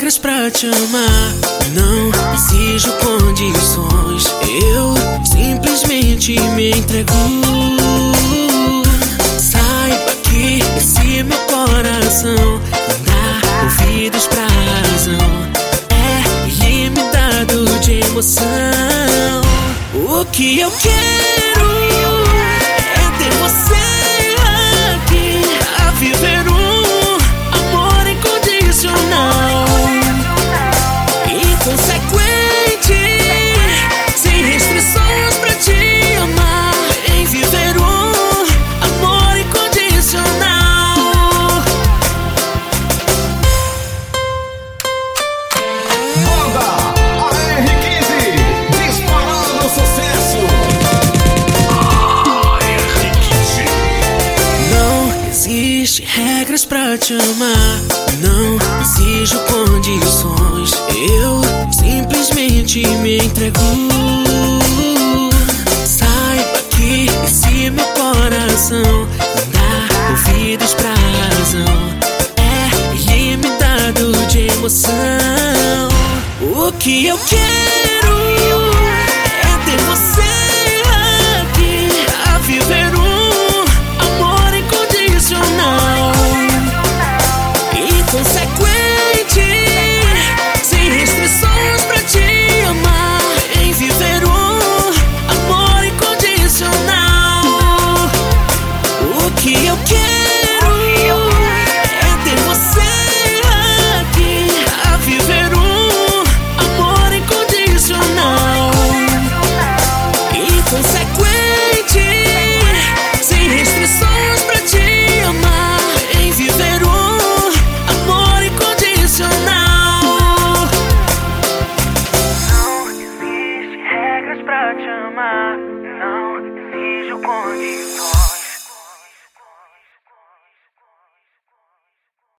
regras pra te amar, não exijo condições, eu simplesmente me entrego. Saiba que esse meu coração não dá ouvidos pra razão, é ilimitado de emoção. O que eu quero é ter você aqui, a viver um amor incondicional, inconsequente, sem restrições pra te amar, em viver um amor incondicional. Manda a R15, disparando sucesso. R15. Não existe regras pra te amar, não exijo condições, eu simplesmente me entrego. Saiba que esse meu coração não dá ouvidos pra razão, é ilimitado de emoção. O que eu quero